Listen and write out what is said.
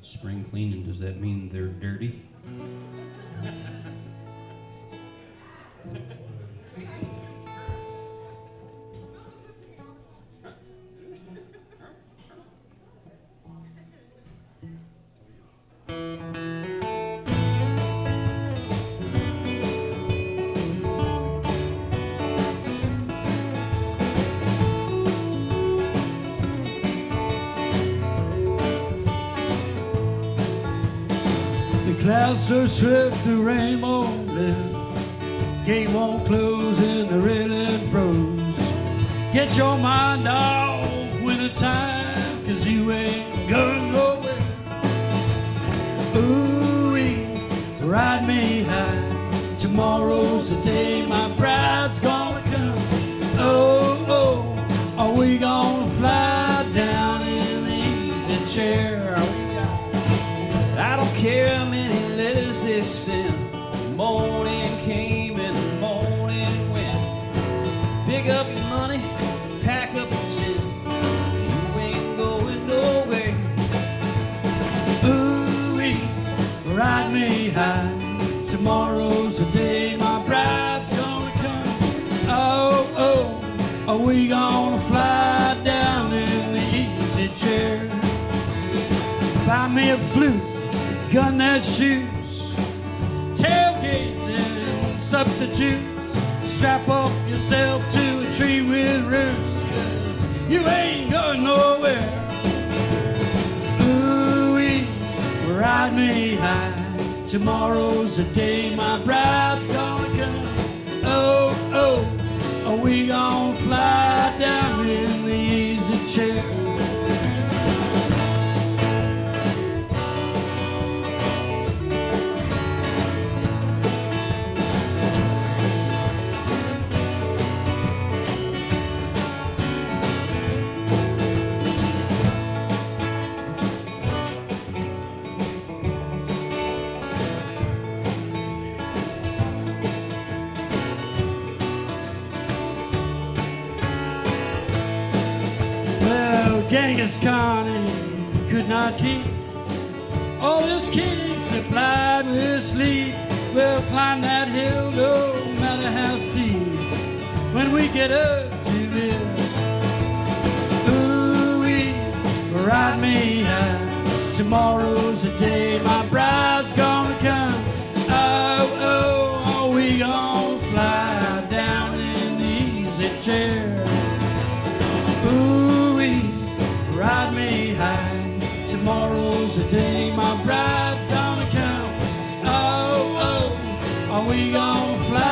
spring cleaning, does that mean they're dirty? Clouds so swift, the rain won't lift. Gate won't close and the railing froze. Get your mind off winter time, 'cause you ain't going nowhere. Ooh-wee, ride me high. Tomorrow's the day my bride's gonna come. Oh, oh, are we gonna fly down in the easy chair? I don't care how many letters they send. The morning came and the morning went. Pick up your money, pack up your tin. You ain't going nowhere. Ooh-wee, ride me high. Tomorrow's the day my bride's gonna come. Oh, oh, are we gonna fly down in the easy chair? Buy me a flute, gun that shoots, tailgates and substitutes. Strap up yourself to a tree with roots, 'cause you ain't going nowhere. Ooh-wee, ride me high. Tomorrow's the day my bride's gonna come. Oh, oh, are we gonna fly down in the easy chair? Genghis Khan could not keep all his kings supplied with sleep. We'll climb that hill no matter how steep when we get up to it. Ooh-wee, ride me high. Tomorrow's the day my bride's gonna come. Oh, oh, are we gonna fly down in the easy chair? Ride me high. Tomorrow's the day my bride's gonna come. Oh, oh, are we gonna fly